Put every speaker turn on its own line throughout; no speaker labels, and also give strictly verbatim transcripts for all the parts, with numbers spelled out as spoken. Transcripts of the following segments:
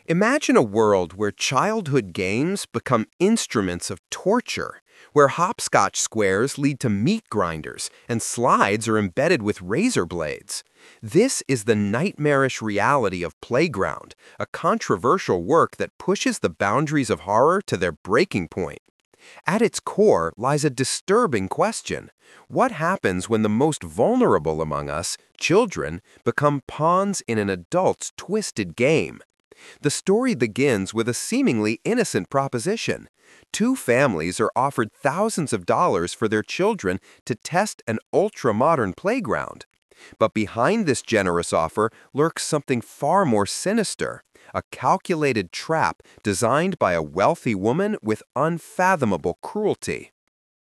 Imagine a world where childhood games become instruments of torture, where hopscotch squares lead to meat grinders and slides are embedded with razor blades. This is the nightmarish reality of Playground, a controversial work that pushes the boundaries of horror to their breaking point. At its core lies a disturbing question. What happens when the most vulnerable among us, children, become pawns in an adult's twisted game? The story begins with a seemingly innocent proposition. Two families are offered thousands of dollars for their children to test an ultra-modern playground. But behind this generous offer lurks something far more sinister, a calculated trap designed by a wealthy woman with unfathomable cruelty.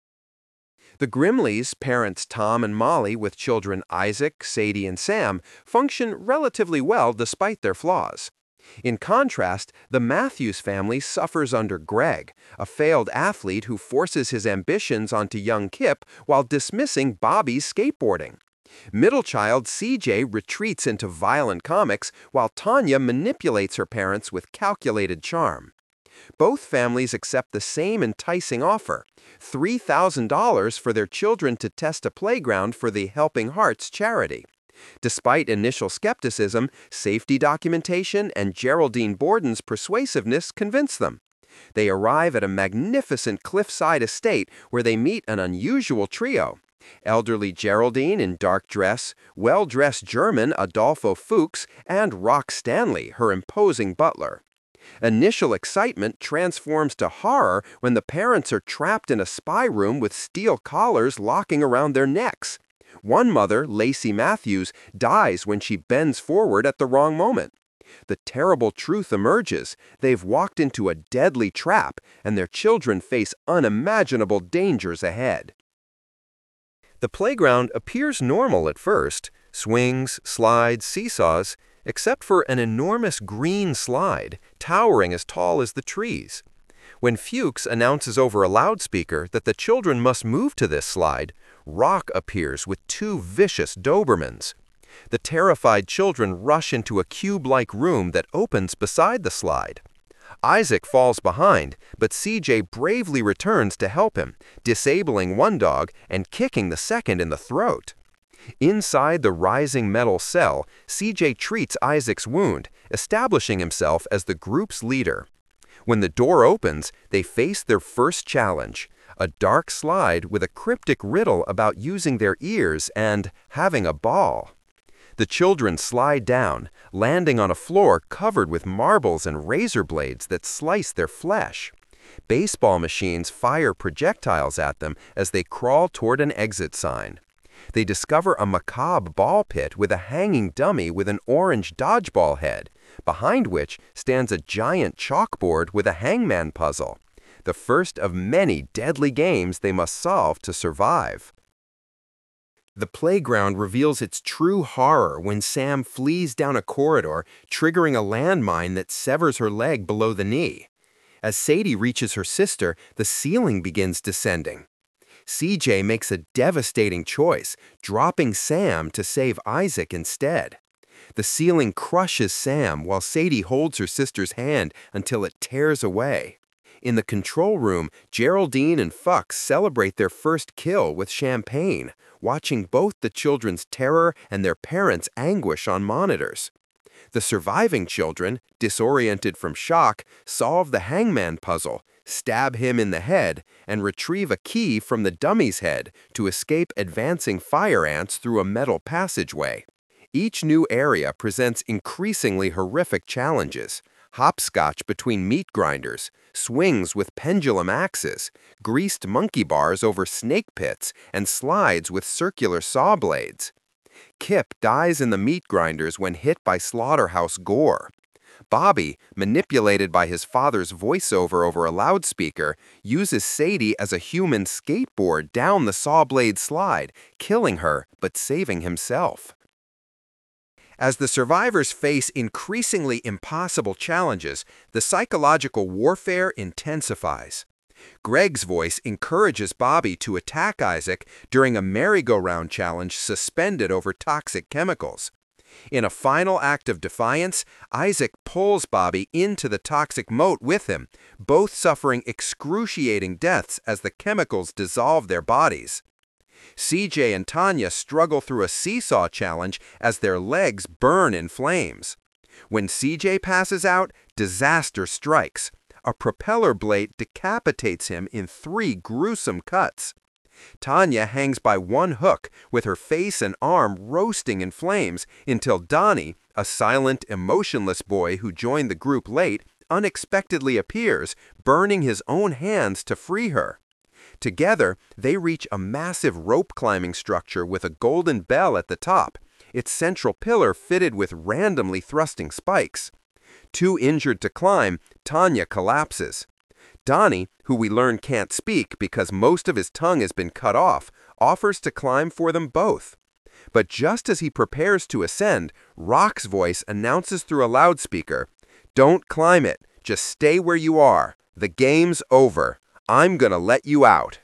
The Grimleys, parents Tom and Molly with children Isaac, Sadie, and Sam, function relatively well despite their flaws. In contrast, the Matthews family suffers under Greg, a failed athlete who forces his ambitions onto young Kip while dismissing Bobby's skateboarding. Middle child C J retreats into violent comics while Tanya manipulates her parents with calculated charm. Both families accept the same enticing offer, three thousand dollars for their children to test a playground for the Helping Hearts charity. Despite initial skepticism, safety documentation and Geraldine Borden's persuasiveness convince them. They arrive at a magnificent cliffside estate where they meet an unusual trio. Elderly Geraldine in dark dress, well-dressed German Adolfo Fuchs, and Rock Stanley, her imposing butler. Initial excitement transforms to horror when the parents are trapped in a spy room with steel collars locking around their necks. One mother, Lacey Matthews, dies when she bends forward at the wrong moment. The terrible truth emerges. They've walked into a deadly trap, and their children face unimaginable dangers ahead. The playground appears normal at first, swings, slides, seesaws, except for an enormous green slide, towering as tall as the trees. When Fuchs announces over a loudspeaker that the children must move to this slide, Rock appears with two vicious Dobermans. The terrified children rush into a cube-like room that opens beside the slide. Isaac falls behind, but C J bravely returns to help him, disabling one dog and kicking the second in the throat. Inside the rising metal cell, C J treats Isaac's wound, establishing himself as the group's leader. When the door opens, they face their first challenge, a dark slide with a cryptic riddle about using their ears and having a ball. The children slide down, landing on a floor covered with marbles and razor blades that slice their flesh. Baseball machines fire projectiles at them as they crawl toward an exit sign. They discover a macabre ball pit with a hanging dummy with an orange dodgeball head, behind which stands a giant chalkboard with a hangman puzzle, the first of many deadly games they must solve to survive. The playground reveals its true horror when Sam flees down a corridor, triggering a landmine that severs her leg below the knee. As Sadie reaches her sister, the ceiling begins descending. C J makes a devastating choice, dropping Sam to save Isaac instead. The ceiling crushes Sam while Sadie holds her sister's hand until it tears away. In the control room, Geraldine and Fuchs celebrate their first kill with champagne, watching both the children's terror and their parents' anguish on monitors. The surviving children, disoriented from shock, solve the hangman puzzle, stab him in the head, and retrieve a key from the dummy's head to escape advancing fire ants through a metal passageway. Each new area presents increasingly horrific challenges: hopscotch between meat grinders, swings with pendulum axes, greased monkey bars over snake pits, and slides with circular saw blades. Kip dies in the meat grinders when hit by slaughterhouse gore. Bobby, manipulated by his father's voiceover over a loudspeaker, uses Sadie as a human skateboard down the saw blade slide, killing her but saving himself. As the survivors face increasingly impossible challenges, the psychological warfare intensifies. Greg's voice encourages Bobby to attack Isaac during a merry-go-round challenge suspended over toxic chemicals. In a final act of defiance, Isaac pulls Bobby into the toxic moat with him, both suffering excruciating deaths as the chemicals dissolve their bodies. C J and Tanya struggle through a seesaw challenge as their legs burn in flames. When C J passes out, disaster strikes. A propeller blade decapitates him in three gruesome cuts. Tanya hangs by one hook, with her face and arm roasting in flames, until Donnie, a silent, emotionless boy who joined the group late, unexpectedly appears, burning his own hands to free her. Together, they reach a massive rope-climbing structure with a golden bell at the top, its central pillar fitted with randomly thrusting spikes. Too injured to climb, Tanya collapses. Donnie, who we learn can't speak because most of his tongue has been cut off, offers to climb for them both. But just as he prepares to ascend, Rock's voice announces through a loudspeaker, "Don't climb it, just stay where you are. The game's over. I'm gonna let you out."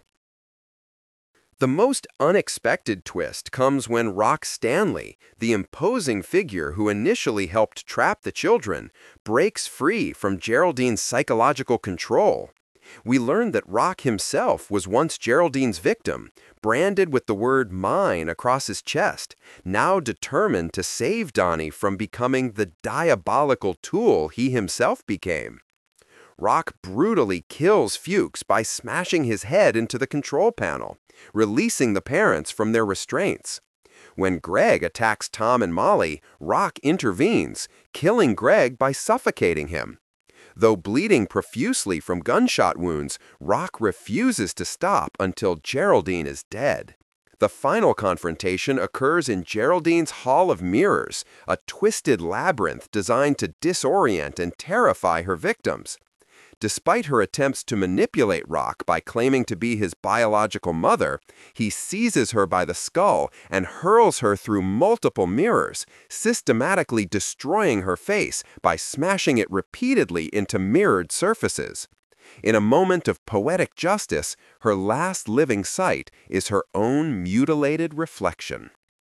The most unexpected twist comes when Rock Stanley, the imposing figure who initially helped trap the children, breaks free from Geraldine's psychological control. We learn that Rock himself was once Geraldine's victim, branded with the word "mine" across his chest, now determined to save Donnie from becoming the diabolical tool he himself became. Rock brutally kills Fuchs by smashing his head into the control panel, releasing the parents from their restraints. When Greg attacks Tom and Molly, Rock intervenes, killing Greg by suffocating him. Though bleeding profusely from gunshot wounds, Rock refuses to stop until Geraldine is dead. The final confrontation occurs in Geraldine's Hall of Mirrors, a twisted labyrinth designed to disorient and terrify her victims. Despite her attempts to manipulate Rock by claiming to be his biological mother, he seizes her by the skull and hurls her through multiple mirrors, systematically destroying her face by smashing it repeatedly into mirrored surfaces. In a moment of poetic justice, her last living sight is her own mutilated reflection.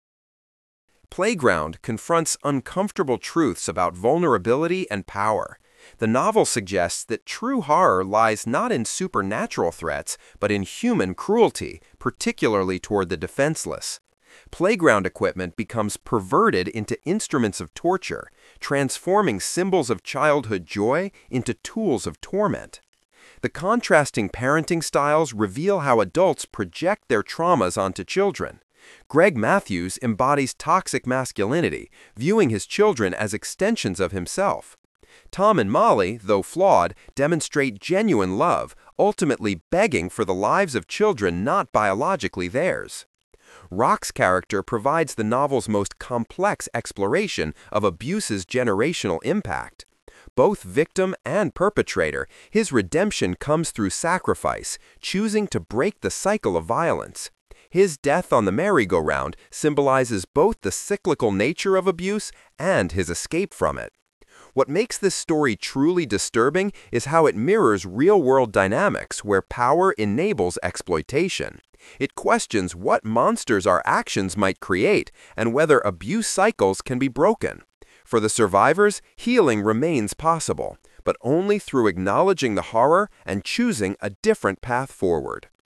Playground confronts uncomfortable truths about vulnerability and power. The novel suggests that true horror lies not in supernatural threats, but in human cruelty, particularly toward the defenseless. Playground equipment becomes perverted into instruments of torture, transforming symbols of childhood joy into tools of torment. The contrasting parenting styles reveal how adults project their traumas onto children. Greg Matthews embodies toxic masculinity, viewing his children as extensions of himself. Tom and Molly, though flawed, demonstrate genuine love, ultimately begging for the lives of children not biologically theirs. Rock's character provides the novel's most complex exploration of abuse's generational impact. Both victim and perpetrator, his redemption comes through sacrifice, choosing to break the cycle of violence. His death on the merry-go-round symbolizes both the cyclical nature of abuse and his escape from it. What makes this story truly disturbing is how it mirrors real-world dynamics where power enables exploitation. It questions what monsters our actions might create and whether abuse cycles can be broken. For the survivors, healing remains possible, but only through acknowledging the horror and choosing a different path forward.